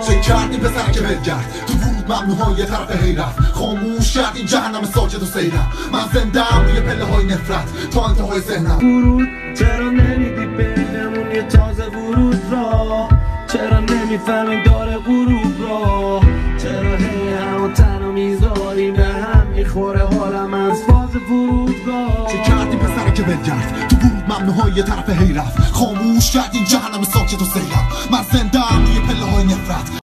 چه کردی پسر که بلگرد تو ورود ممنوعان یه طرف حیرت خاموش کرد این جهنم ساکت و سیرم من زندم روی پله های نفرت تا انتهای ذهنم ورود چرا نمیدی بهمون یه تازه ورود را چرا نمیفهمیم داره غروب را چرا هی همون تنو میذاریم به هم میخوره حالم از فاز فرودگاه چه کردی پسر که بلگرد تو ورود ممنوعان یه طرف حیرت خاموش کرد این جهنم ساکت و سیرم من زندم روی پله های نفرت